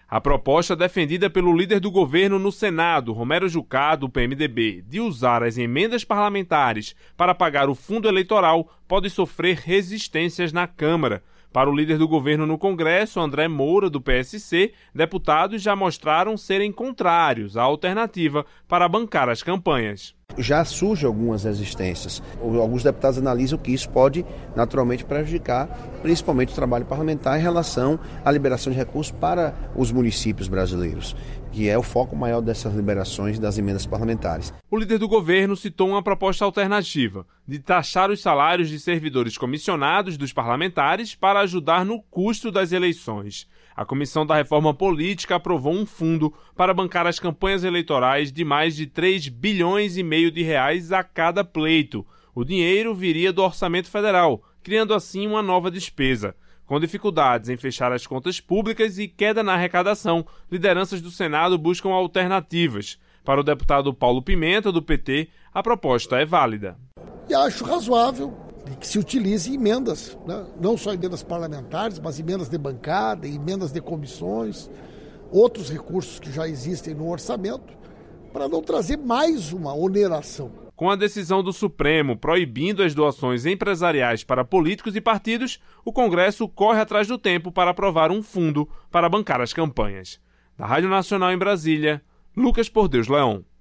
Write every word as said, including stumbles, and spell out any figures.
A proposta defendida pelo líder do governo no Senado, Romero Jucá, do P M D B, de usar as emendas parlamentares para pagar o fundo eleitoral pode sofrer resistências na Câmara. Para o líder do governo no Congresso, André Moura, do P S C, deputados já mostraram serem contrários à alternativa para bancar as campanhas. Já surgem algumas resistências. Alguns deputados analisam que isso pode naturalmente prejudicar principalmente o trabalho parlamentar em relação à liberação de recursos para os municípios brasileiros, que é o foco maior dessas liberações das emendas parlamentares. O líder do governo citou uma proposta alternativa de taxar os salários de servidores comissionados dos parlamentares para ajudar no custo das eleições. A Comissão da Reforma Política aprovou um fundo para bancar as campanhas eleitorais de mais de três bilhões e meio de reais a cada pleito. O dinheiro viria do orçamento federal, criando assim uma nova despesa. Com dificuldades em fechar as contas públicas e queda na arrecadação, lideranças do Senado buscam alternativas. Para o deputado Paulo Pimenta, do P T, a proposta é válida. E acho razoável que se utilize emendas, né? Não só emendas parlamentares, mas emendas de bancada, emendas de comissões, outros recursos que já existem no orçamento, para não trazer mais uma oneração. Com a decisão do Supremo proibindo as doações empresariais para políticos e partidos, o Congresso corre atrás do tempo para aprovar um fundo para bancar as campanhas. Da Rádio Nacional em Brasília, Lucas Por Deus Leão.